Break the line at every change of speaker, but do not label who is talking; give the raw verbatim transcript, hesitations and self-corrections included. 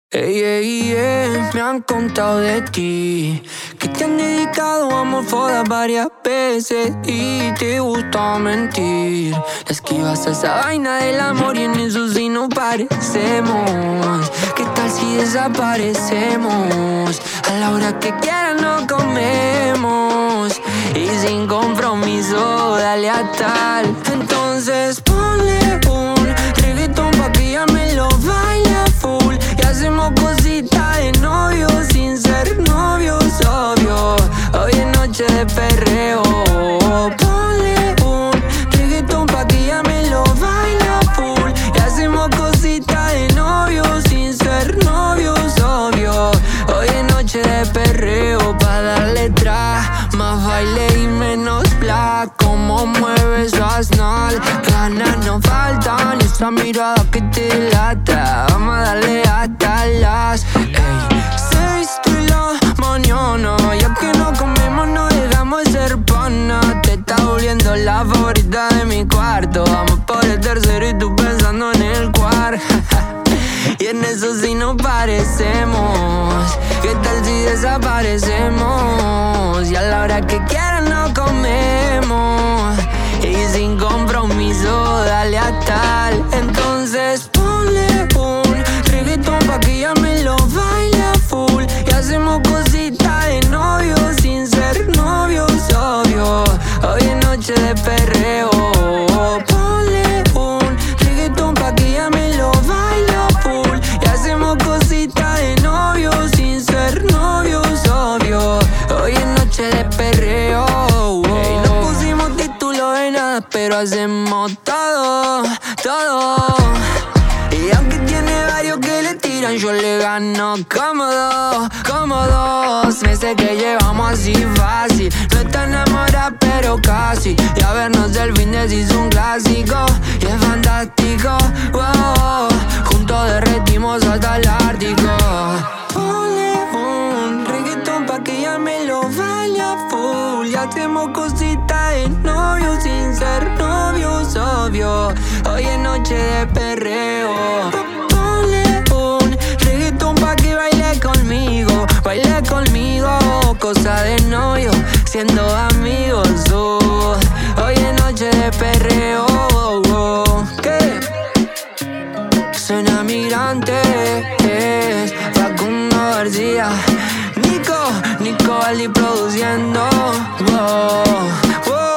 Ey, ey, ey, me han contado de ti que te han dedicado amor foda varias veces y te gusta mentir. Le esquivas a esa vaina del amor y en eso sí nos parecemos. ¿Qué tal si desaparecemos? A la hora que quieran nos comemos y sin compromiso, dale a tal. Entonces ponle un reggaetón pa' que ya me lo baila full y hacemos cositas de novios sin ser novios, obvio. Hoy es noche de perreo. Ponle un reggaetón pa' que ya me lo baila full y hacemos cositas de novios sin ser novios, obvio. Hoy es noche de perreo pa' darle tra, más baile y menos bla. Como mueves su asnal, ganas no faltan y esa mirada que te delata. Vamos a darle hasta las ey, seis de la mañana. Ya que no comemos no dejamos de ser pana. Te está volviendo la favorita de mi cuarto. Vamos por el tercero y tú pensando en el cuarto. Y en eso sí nos parecemos. ¿Qué tal si desaparecemos? Y a la hora que quieran nos comemos y sin compromiso, dale a tal. Entonces ponle un reggaetón pa' que ya me lo baila full y hacemos cositas de novios sin ser novios, obvio. Hoy es noche de perreo. Ponle un reggaetón pa' que ya me lo baila full y hacemos cositas de novios sin ser novios, obvio. Hoy es noche de perreo. Ey, no pusimos título de nada, pero hacemos todo, todo. Y aunque tiene varios que le tiran, yo le gano cómodo, cómodos. Meses que llevamos así fácil. No está enamorada, pero casi. Y a vernos del fin de se hizo un clásico. Y es fantástico, wow. Juntos derretimos hasta el Ártico. Ponle un reggaetón pa' que ya me lo baila full y hacemos cositas de novios sin ser novios, obvio. Hoy es noche de perreo. Ponle un reggaetón pa' que baile conmigo, baile conmigo. Cosa de novio, siendo amigos, oh. Hoy es noche de perreo, oh, oh. ¿Qué? Suena migrante, es Facundo García, Nico, Nico Ali produciendo, oh, oh.